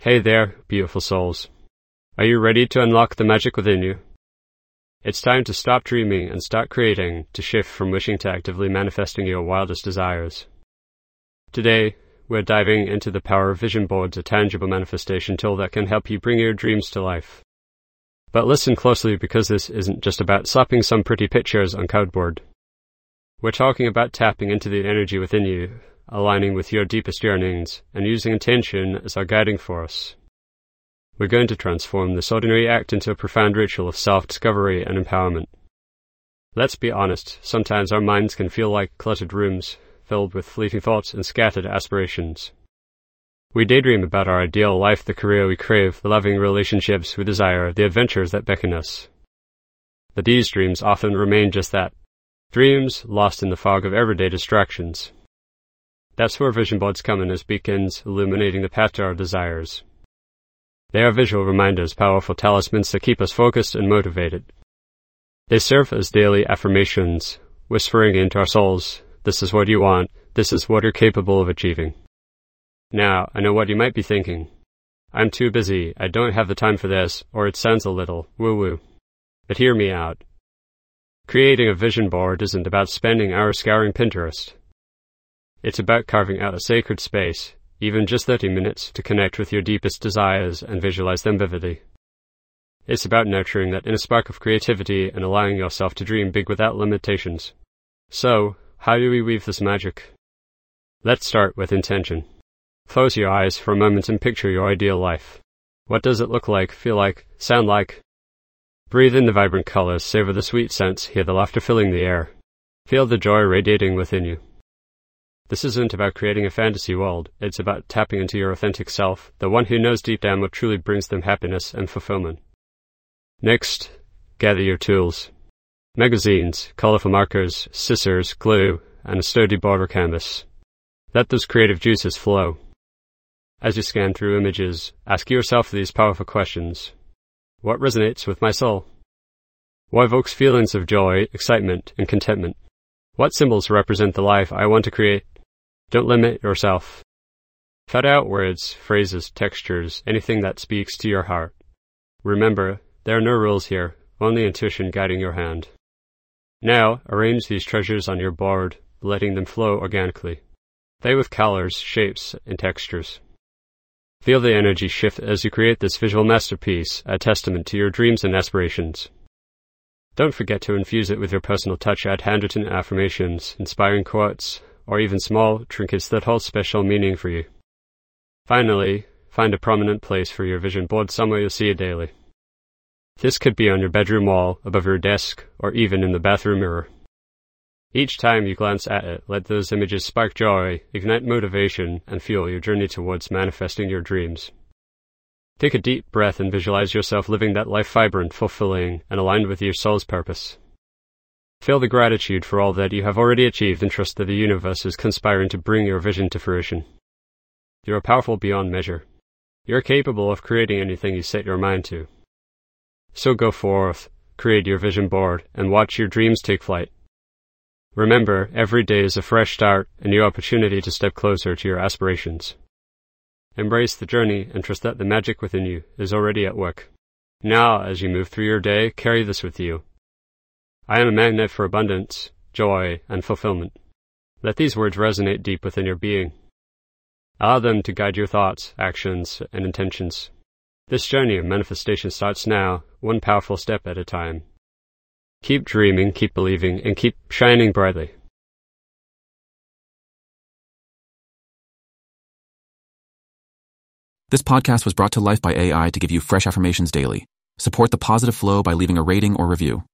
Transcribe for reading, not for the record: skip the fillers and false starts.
Hey there, beautiful souls. Are you ready to unlock the magic within you? It's time to stop dreaming and start creating, to shift from wishing to actively manifesting your wildest desires. Today, we're diving into the power of vision boards, a tangible manifestation tool that can help you bring your dreams to life. But listen closely, because this isn't just about slapping some pretty pictures on cardboard. We're talking about tapping into the energy within you, aligning with your deepest yearnings, and using intention as our guiding force. We're going to transform this ordinary act into a profound ritual of self-discovery and empowerment. Let's be honest, sometimes our minds can feel like cluttered rooms, filled with fleeting thoughts and scattered aspirations. We daydream about our ideal life, the career we crave, the loving relationships we desire, the adventures that beckon us. But these dreams often remain just that, dreams lost in the fog of everyday distractions. That's where vision boards come in as beacons, illuminating the path to our desires. They are visual reminders, powerful talismans that keep us focused and motivated. They serve as daily affirmations, whispering into our souls, "This is what you want, this is what you're capable of achieving." Now, I know what you might be thinking. I'm too busy, I don't have the time for this, or it sounds a little woo-woo. But hear me out. Creating a vision board isn't about spending hours scouring Pinterest. It's about carving out a sacred space, even just 30 minutes, to connect with your deepest desires and visualize them vividly. It's about nurturing that inner spark of creativity and allowing yourself to dream big without limitations. So, how do we weave this magic? Let's start with intention. Close your eyes for a moment and picture your ideal life. What does it look like, feel like, sound like? Breathe in the vibrant colors, savor the sweet scents, hear the laughter filling the air. Feel the joy radiating within you. This isn't about creating a fantasy world, it's about tapping into your authentic self, the one who knows deep down what truly brings them happiness and fulfillment. Next, gather your tools. Magazines, colorful markers, scissors, glue, and a sturdy border canvas. Let those creative juices flow. As you scan through images, ask yourself these powerful questions. What resonates with my soul? What evokes feelings of joy, excitement, and contentment? What symbols represent the life I want to create? Don't limit yourself. Cut out words, phrases, textures, anything that speaks to your heart. Remember, there are no rules here, only intuition guiding your hand. Now, arrange these treasures on your board, letting them flow organically. Play with colors, shapes, and textures. Feel the energy shift as you create this visual masterpiece, a testament to your dreams and aspirations. Don't forget to infuse it with your personal touch. Add handwritten affirmations, inspiring quotes, or even small trinkets that hold special meaning for you. Finally, find a prominent place for your vision board, somewhere you'll see it daily. This could be on your bedroom wall, above your desk, or even in the bathroom mirror. Each time you glance at it, let those images spark joy, ignite motivation, and fuel your journey towards manifesting your dreams. Take a deep breath and visualize yourself living that life vibrant, fulfilling, and aligned with your soul's purpose. Feel the gratitude for all that you have already achieved and trust that the universe is conspiring to bring your vision to fruition. You are powerful beyond measure. You are capable of creating anything you set your mind to. So go forth, create your vision board, and watch your dreams take flight. Remember, every day is a fresh start, a new opportunity to step closer to your aspirations. Embrace the journey and trust that the magic within you is already at work. Now, as you move through your day, carry this with you. I am a magnet for abundance, joy, and fulfillment. Let these words resonate deep within your being. Allow them to guide your thoughts, actions, and intentions. This journey of manifestation starts now, one powerful step at a time. Keep dreaming, keep believing, and keep shining brightly. This podcast was brought to life by AI to give you fresh affirmations daily. Support the positive flow by leaving a rating or review.